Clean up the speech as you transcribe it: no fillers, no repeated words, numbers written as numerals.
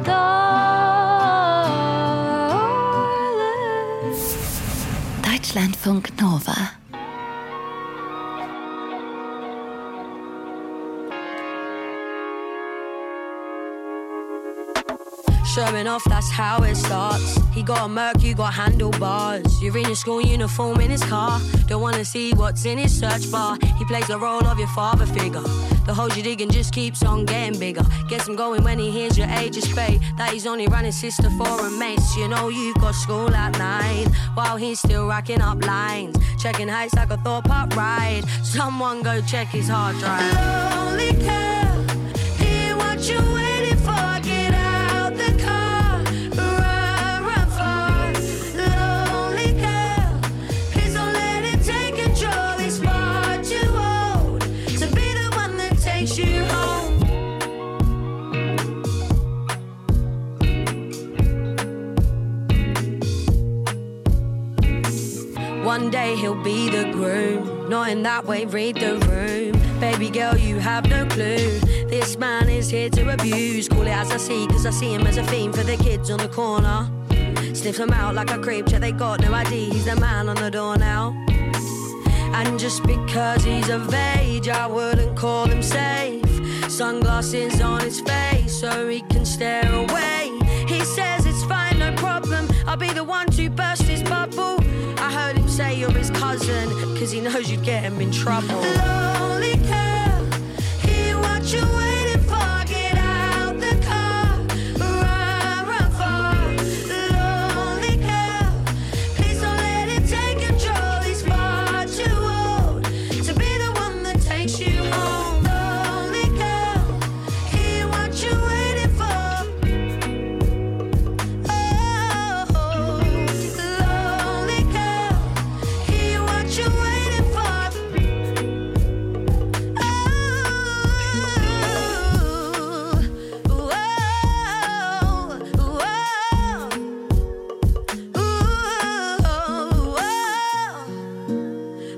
Deutschlandfunk Nova. Showing off, that's how it starts. He got a Merc, you got handlebars. You're in your school uniform in his car. Don't wanna see what's in his search bar. He plays the role of your father figure. The hole you dig and just keeps on getting bigger. Gets him going when he hears your age is fate. That he's only running sister for a mates. You know you've got school at 9 while he's still racking up lines. Checking heights like a Thorpe up ride. Someone go check his hard drive. Lonely girl, hear what you waiting for. Get out the car, run fast. Lonely girl, please don't let it take control. He's far too old to be the one that takes you home. One day he'll be the groom. Not in that way, read the room. Baby girl, you have no clue. This man is here to abuse. Call it as I see, cause I see him as a fiend for the kids on the corner. Sniff them out like a creep, check they got no ID. He's the man on the door now. And just because he's of age, I wouldn't call him safe. Sunglasses on his face so he can stare away. He says it's fine, no problem, I'll be the one to burst his bubble. I heard him say you're his cousin, cause he knows you'd get him in trouble. Lonely girl, hear what you